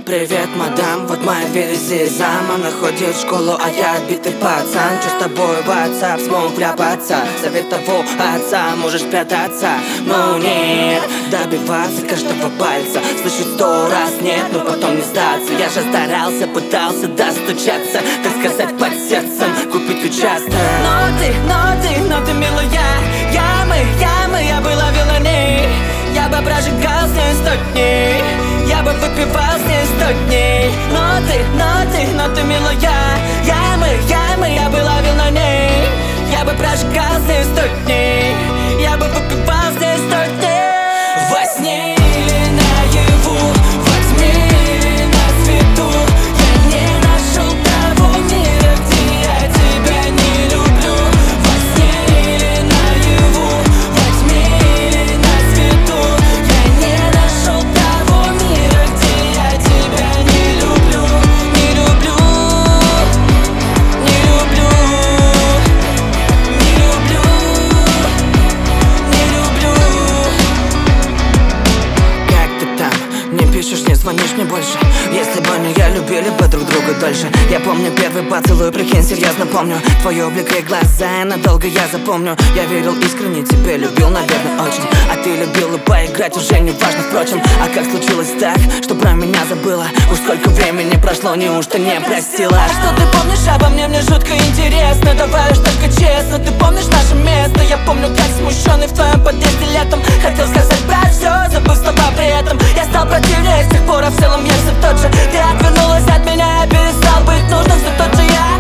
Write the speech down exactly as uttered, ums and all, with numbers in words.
Привет, мадам, вот моя дверь из зам. Она ходит в школу, а я отбитый пацан. Че с тобой в WhatsApp смог вляпаться? Совет того отца, можешь прятаться. Но нет, добиваться каждого пальца. Слышать сто раз нет, но потом не сдаться. Я же старался, пытался достучаться, так сказать, под сердцем купить участок. Но ты, но ты, но ты милая. Ямы, ямы, я бы ловил на ней. Я бы прожигал с ней сто дней. Я бы выпивал с ней сто дней. Но ты, но ты, но ты милая. Ямы, ямы, я бы ловил на ней. Я бы прожигал с ней сто дней. Я бы выпивал с ней сто дней. Во сне или наяву, во тьме или на свету, я не нашел того мира, где я тебя не люблю. Во сне или наяву, во тьме или на свету, я не нашел того мира, где я тебя не люблю. Не люблю, не люблю, не люблю, не люблю. Как ты там? Не пишешь, не звонишь мне больше. Если бы не я, любили бы друг друга дольше. Я помню первый поцелуй, прикинь, серьезно помню. Твои облик и глаза, надолго я запомню. Я верил искренне, тебе любил, наверное, очень. А ты любила поиграть, уже не важно, впрочем. А как случилось так, что про меня забыла? Уж сколько времени прошло, неужто не простила? А что ты помнишь обо мне, мне жутко интересно. Давай уж только честно, ты помнишь наше место? Я помню, как смущенный в твоем подъезде летом хотел сказать про все, забыв слова при этом. Я стал противнее с тех пор, а в целом я все тот же. Ты отвернулась от меня, я перестал быть нужным, все тот же я.